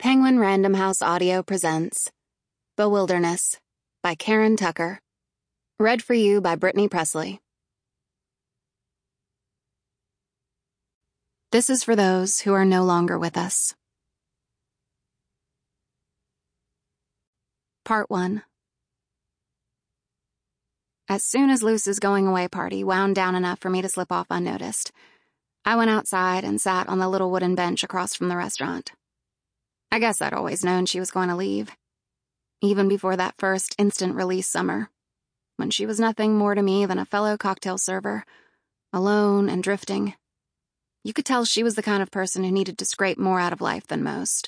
Penguin Random House Audio presents Bewilderness by Karen Tucker. Read for you by Brittany Presley. This is for those who are no longer with us. Part 1. As soon as Luce's going-away party wound down enough for me to slip off unnoticed, I went outside and sat on the little wooden bench across from the restaurant. I guess I'd always known she was going to leave, even before that first instant-release summer, when she was nothing more to me than a fellow cocktail server, alone and drifting. You could tell she was the kind of person who needed to scrape more out of life than most.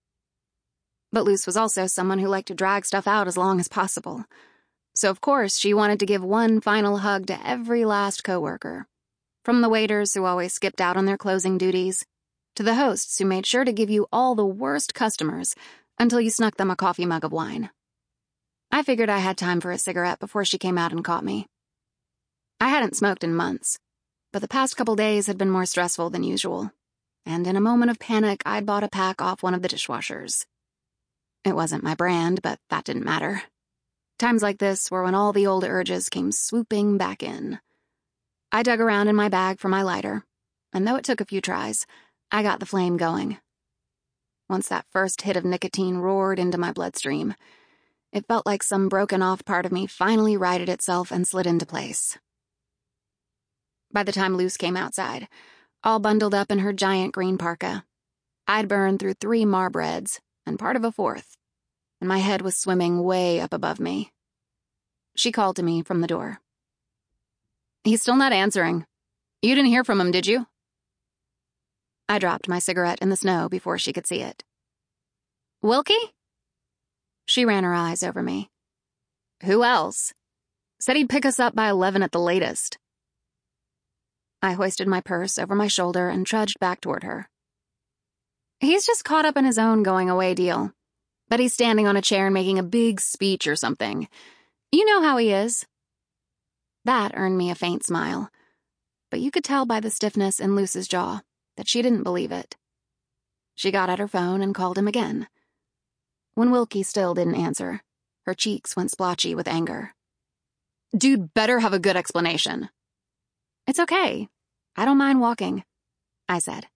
But Luce was also someone who liked to drag stuff out as long as possible. So of course she wanted to give one final hug to every last coworker, from the waiters who always skipped out on their closing duties, to the hosts who made sure to give you all the worst customers until you snuck them a coffee mug of wine. I figured I had time for a cigarette before she came out and caught me. I hadn't smoked in months, but the past couple days had been more stressful than usual, and in a moment of panic, I'd bought a pack off one of the dishwashers. It wasn't my brand, but that didn't matter. Times like this were when all the old urges came swooping back in. I dug around in my bag for my lighter, and though it took a few tries, I got the flame going. Once that first hit of nicotine roared into my bloodstream, it felt like some broken-off part of me finally righted itself and slid into place. By the time Luce came outside, all bundled up in her giant green parka, I'd burned through 3 Marbreds and part of a 4th, and my head was swimming way up above me. She called to me from the door. "He's still not answering. You didn't hear from him, did you?" I dropped my cigarette in the snow before she could see it. "Wilkie?" She ran her eyes over me. "Who else? Said he'd pick us up by 11 at the latest." I hoisted my purse over my shoulder and trudged back toward her. "He's just caught up in his own going-away deal. But he's standing on a chair and making a big speech or something. You know how he is." That earned me a faint smile, but you could tell by the stiffness in Luce's jaw that she didn't believe it. She got at her phone and called him again. When Wilkie still didn't answer, her cheeks went splotchy with anger. "Dude better have a good explanation." "It's okay. I don't mind walking," I said.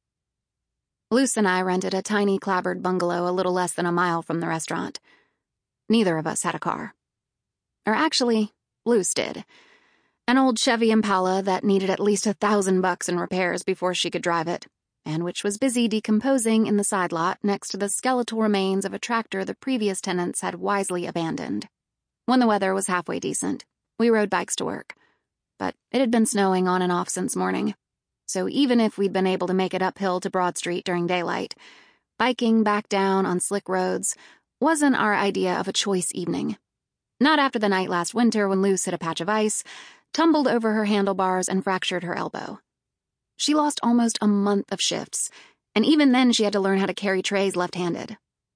Luce and I rented a tiny clapboard bungalow a little less than a mile from the restaurant. Neither of us had a car. Or actually, Luce did. An old Chevy Impala that needed at least $1,000 in repairs before she could drive it, and which was busy decomposing in the side lot next to the skeletal remains of a tractor the previous tenants had wisely abandoned. When the weather was halfway decent, we rode bikes to work. But it had been snowing on and off since morning, so even if we'd been able to make it uphill to Broad Street during daylight, biking back down on slick roads wasn't our idea of a choice evening. Not after the night last winter when Luce hit a patch of ice, tumbled over her handlebars, and fractured her elbow. She lost almost a month of shifts, and even then she had to learn how to carry trays left-handed.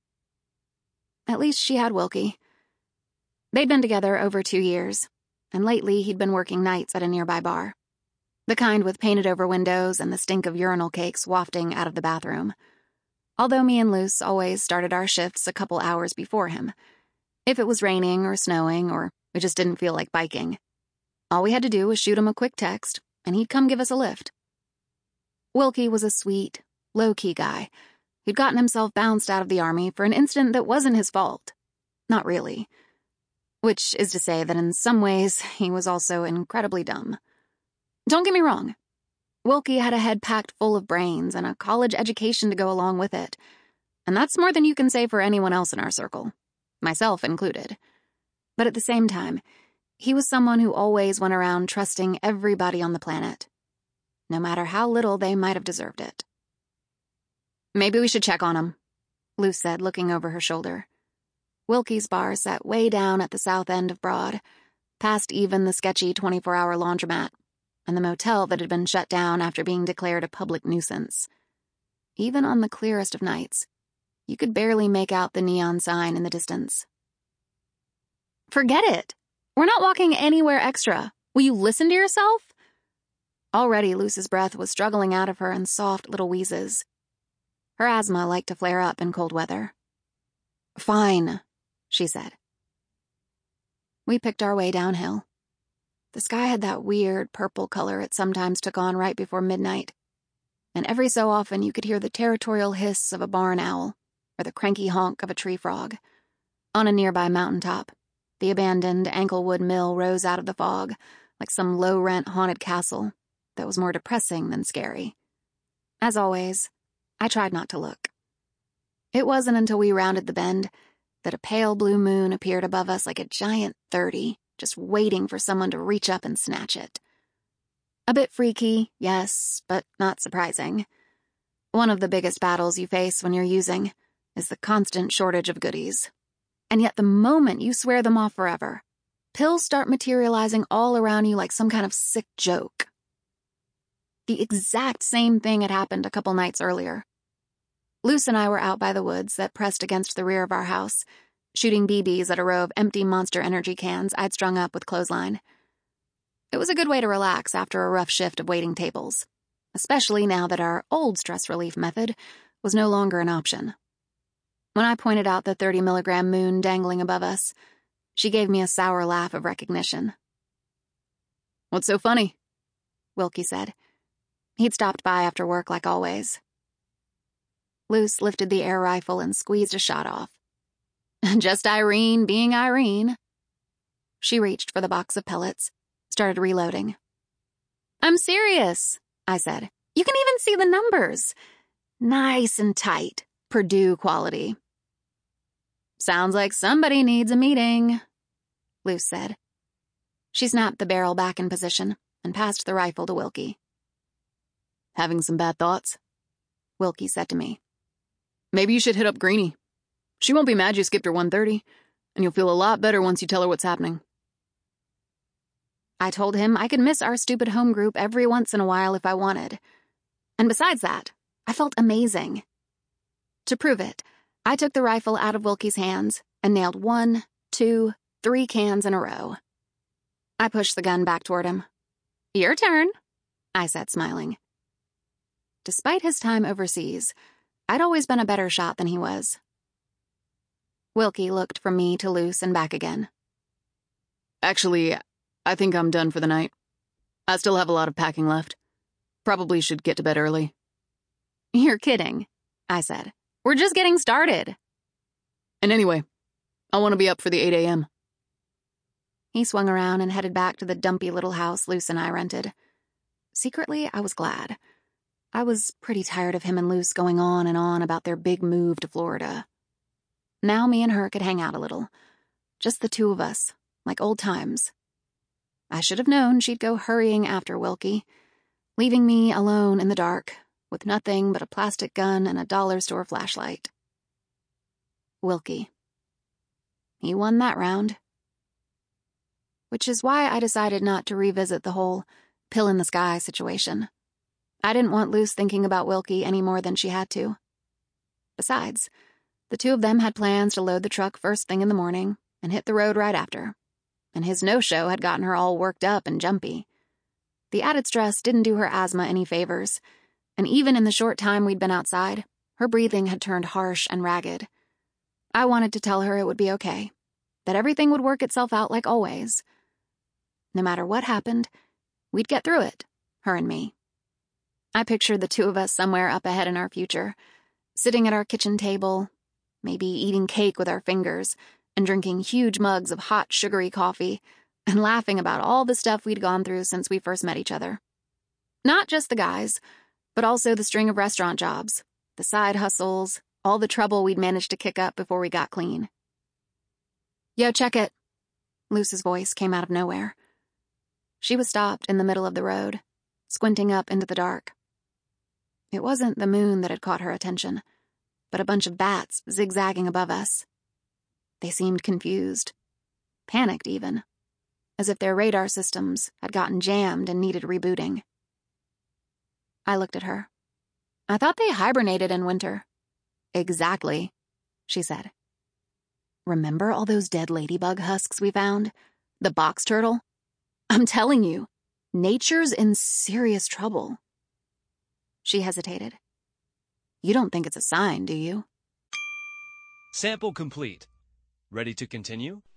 At least she had Wilkie. They'd been together over 2 years, and lately he'd been working nights at a nearby bar. The kind with painted-over windows and the stink of urinal cakes wafting out of the bathroom. Although me and Luce always started our shifts a couple hours before him, if it was raining or snowing or we just didn't feel like biking. All we had to do was shoot him a quick text, and he'd come give us a lift. Wilkie was a sweet, low-key guy who'd gotten himself bounced out of the Army for an incident that wasn't his fault. Not really. Which is to say that in some ways, he was also incredibly dumb. Don't get me wrong. Wilkie had a head packed full of brains and a college education to go along with it. And that's more than you can say for anyone else in our circle, myself included. But at the same time, he was someone who always went around trusting everybody on the planet, no matter how little they might have deserved it. "Maybe we should check on him," Luce said, looking over her shoulder. Wilkie's bar sat way down at the south end of Broad, past even the sketchy 24-hour laundromat, and the motel that had been shut down after being declared a public nuisance. Even on the clearest of nights, you could barely make out the neon sign in the distance. "Forget it. We're not walking anywhere extra. Will you listen to yourself?" Already Luce's breath was struggling out of her in soft little wheezes. Her asthma liked to flare up in cold weather. "Fine," she said. We picked our way downhill. The sky had that weird purple color it sometimes took on right before midnight, and every so often you could hear the territorial hiss of a barn owl or the cranky honk of a tree frog. On a nearby mountaintop, the abandoned Anklewood Mill rose out of the fog like some low-rent haunted castle that was more depressing than scary. As always, I tried not to look. It wasn't until we rounded the bend that a pale blue moon appeared above us like a giant 30, just waiting for someone to reach up and snatch it. A bit freaky, yes, but not surprising. One of the biggest battles you face when you're using is the constant shortage of goodies. And yet the moment you swear them off forever, pills start materializing all around you like some kind of sick joke. The exact same thing had happened a couple nights earlier. Luce and I were out by the woods that pressed against the rear of our house, shooting BBs at a row of empty Monster Energy cans I'd strung up with clothesline. It was a good way to relax after a rough shift of waiting tables, especially now that our old stress relief method was no longer an option. When I pointed out the 30-milligram moon dangling above us, she gave me a sour laugh of recognition. "What's so funny?" Wilkie said. He'd stopped by after work like always. Luce lifted the air rifle and squeezed a shot off. "Just Irene being Irene." She reached for the box of pellets, started reloading. "I'm serious," I said. "You can even see the numbers. Nice and tight, Purdue quality." "Sounds like somebody needs a meeting," Luce said. She snapped the barrel back in position and passed the rifle to Wilkie. "Having some bad thoughts?" Wilkie said to me. "Maybe you should hit up Greenie. She won't be mad you skipped her 1:30, and you'll feel a lot better once you tell her what's happening." I told him I could miss our stupid home group every once in a while if I wanted. And besides that, I felt amazing. To prove it, I took the rifle out of Wilkie's hands and nailed 1, 2, 3 cans in a row. I pushed the gun back toward him. "Your turn," I said, smiling. Despite his time overseas, I'd always been a better shot than he was. Wilkie looked from me to Luce and back again. "Actually, I think I'm done for the night. I still have a lot of packing left. Probably should get to bed early." "You're kidding," I said. "We're just getting started." "And anyway, I want to be up for the 8 a.m. He swung around and headed back to the dumpy little house Luce and I rented. Secretly, I was glad. I was pretty tired of him and Luce going on and on about their big move to Florida. Now me and her could hang out a little. Just the two of us, like old times. I should have known she'd go hurrying after Wilkie, leaving me alone in the dark, with nothing but a plastic gun and a dollar store flashlight. Wilkie. He won that round. Which is why I decided not to revisit the whole pill-in-the-sky situation. I didn't want Luce thinking about Wilkie any more than she had to. Besides, the two of them had plans to load the truck first thing in the morning and hit the road right after, and his no-show had gotten her all worked up and jumpy. The added stress didn't do her asthma any favors, and even in the short time we'd been outside, her breathing had turned harsh and ragged. I wanted to tell her it would be okay, that everything would work itself out like always. No matter what happened, we'd get through it, her and me. I pictured the two of us somewhere up ahead in our future, sitting at our kitchen table, maybe eating cake with our fingers, and drinking huge mugs of hot, sugary coffee, and laughing about all the stuff we'd gone through since we first met each other. Not just the guys, but also the string of restaurant jobs, the side hustles, all the trouble we'd managed to kick up before we got clean. "Yo, check it." Luce's voice came out of nowhere. She was stopped in the middle of the road, squinting up into the dark. It wasn't the moon that had caught her attention, but a bunch of bats zigzagging above us. They seemed confused, panicked even, as if their radar systems had gotten jammed and needed rebooting. I looked at her. "I thought they hibernated in winter." "Exactly," she said. "Remember all those dead ladybug husks we found? The box turtle? I'm telling you, nature's in serious trouble." She hesitated. You don't think it's a sign, do you? Sample complete. Ready to continue?